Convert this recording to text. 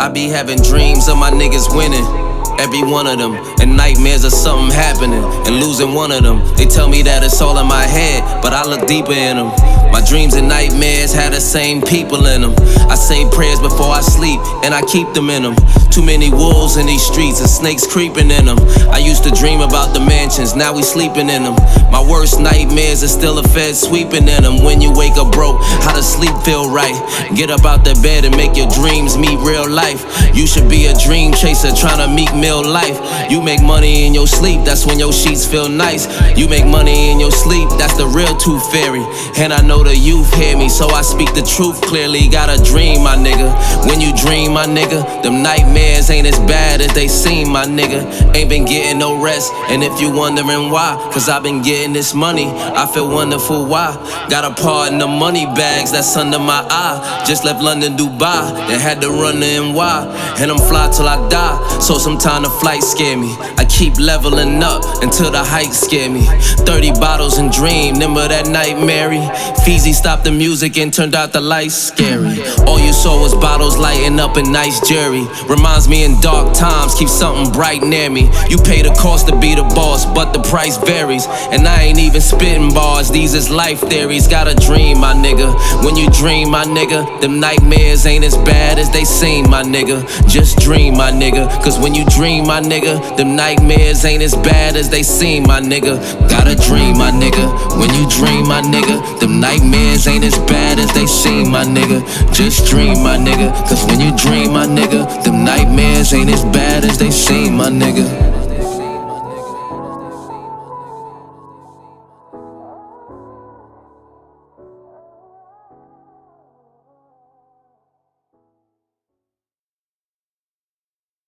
I be having dreams of my niggas winning, every one of them, and nightmares of something happening and losing one of them. They tell me that it's all in my head, but I look deeper in them. My dreams and nightmares have the same people in them. I say prayers before I sleep, and I keep them in them. Too many wolves in these streets and snakes creeping in them. I used to dream about the mansions, now we sleeping in them. My worst nightmares are still a Fed sweeping in them. When you wake up broke, how does sleep feel right? Get up out the bed and make your dreams meet real life. You should be a dream chaser trying to meet real life. You make money in your sleep, that's when your sheets feel nice. You make money in your sleep, that's the real tooth fairy. And I know the youth hear me, so I speak the truth clearly. Got a dream, my nigga. When you dream, my nigga, them nightmares ain't as bad as they seem, my nigga. Ain't been getting no rest, and if you wondering why, cause I've been getting this money, I feel wonderful why. Got a part in the money bags that's under my eye. Just left London, Dubai, then had to run to NY. And I'm fly till I die, so sometimes the flight scare me. I keep leveling up until the heights scare me. 30 bottles and dream, remember that night, Mary? Feezy stopped the music and turned out the lights, scary. All you saw was bottles lighting up in nice jewelry. Reminds me in dark times, keep something bright near me. You pay the cost to be the boss, but the price varies. And I ain't even spitting bars, these is life theories. Got a dream, my nigga. When you dream, my nigga, them nightmares ain't as bad as they seem, my nigga. Just dream, my nigga, cause when you dream, my nigga, them nightmares ain't as bad as they seem, my nigga. Got a dream, my nigga. When you dream, my nigga, them nightmares ain't as bad as they seem, my nigga. Just dream, my nigga, cause when you dream, my nigga, them nightmares ain't as bad as they seem, my nigga.